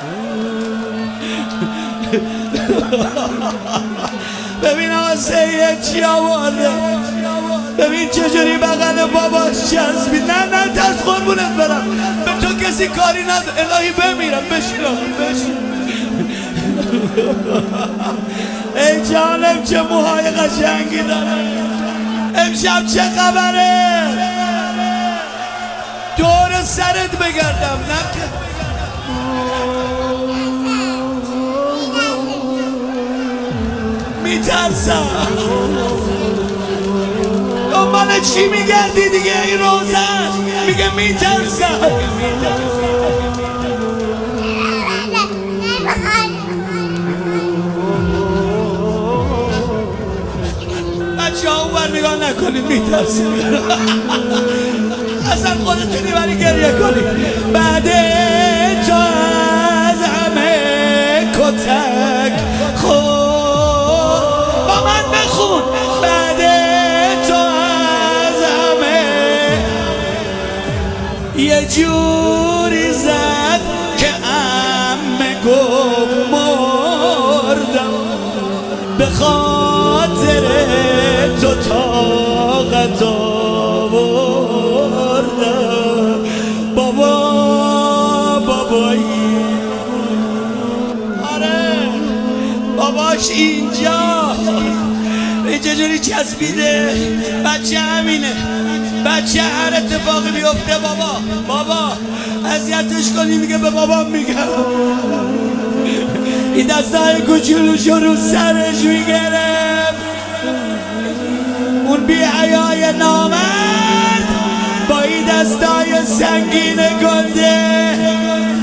ببین آقا سید چی آورده، ببین چجوری بغل باباش چسبی. نه ترس قربونت برم، به تو کسی کاری نداره. الهی بمیرم. بشین آقا بشین. ای جانم چه موهای قشنگی داره. امشب چه خبره؟ دور سرت بگردم نه که میترسم. دنبال چی میگردی دیگه؟ این روزن میگه میترسم. بچه ها اون بر نگاه نکنید میترسم. اصلا خودتونی ولی گریه کنید. بعد تو از همه کتک خود با من بخون. بعد تو از همه یه جوری زد که عمه گفت مردم. به خاطر تو طاقت آوردم. بابایی آره باباش اینجا چجوری چسبیده. بچه همینه، بچه هر اتفاقی بیفته بابا اذیتش کنی میگه به بابام میگم. این دستای کوچولوشو رو سرش میگرفت. اون بی حیای نامرد با این دستای سنگین گنده